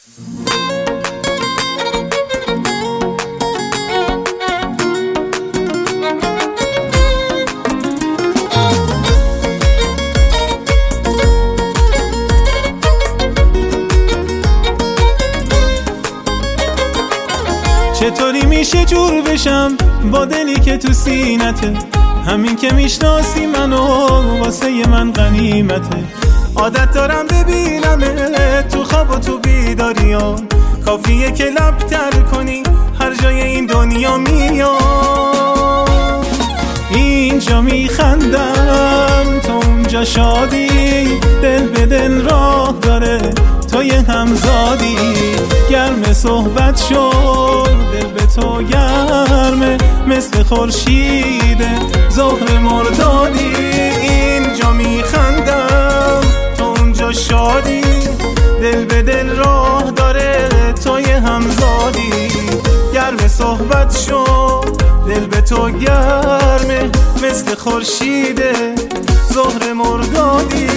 چطوری میشه جور بشم با دلی که تو سینته؟ همین که میشناسی منو واسه من غنیمته. عادت دارم ببینمه تو خواب و تو بیداریا، کافیه که لب تر کنی هر جای این دنیا میام. اینجا میخندم تو اونجا شادی، دل به دل راه داره توی همزادی. گرم صحبت شد دل به تو گرمه، مثل خورشیده ظهر مردادی. اینجا میخندم تو اونجا شادی، دل به دل راه داره توی همزادی. گرم صحبت شد دل به تو گرمه، مثل خورشیده ظهر مردادی.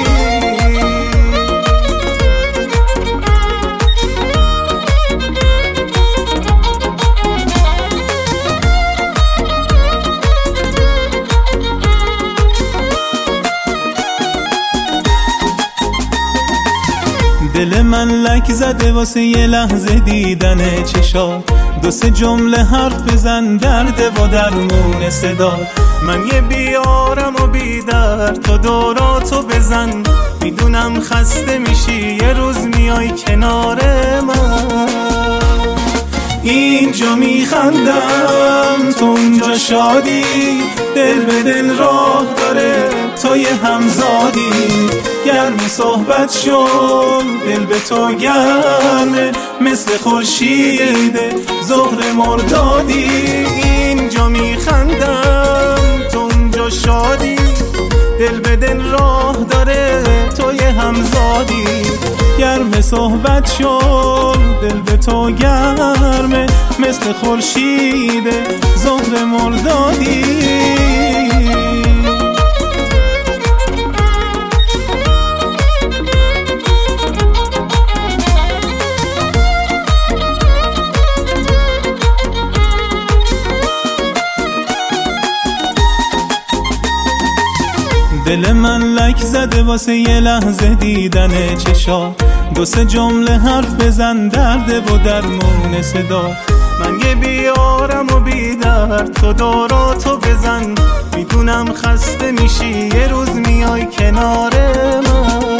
دل من لک زده واسه یه لحظه دیدن چشات، دو سه جمله حرف بزن درده و درمون صدا. من یه بیارم و بیدر تو دوراتو بزن، میدونم خسته میشی یه روز میای کنار من. اینجا میخندم تو اونجا شادی، دل به دل راه داره توی همزادی. گرم صحبت شد دل به تو گرمه، مثل خورشیده ظهر مردادی. اینجا میخندم تو اونجا شادی، دل به دل راه داره توی همزادی. گرم صحبت شد دل به تو گرمه، مثل خورشیده ظهر مردادی. دل من لک زده واسه یه لحظه دیدن چشات، دو سه جمله حرف بزن درده و درمون صدا. من یه بیارم و بیدر تو دوراتو بزن، میدونم خسته میشی یه روز میای کنار من.